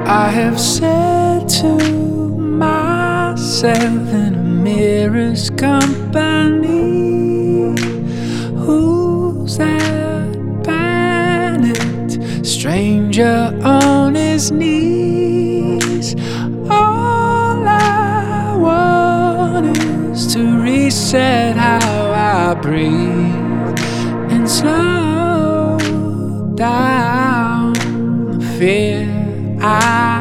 I have said to myself in a mirror's company, who's that panicked stranger on his knees? All I want is to reset how I breathe and slow down the fear I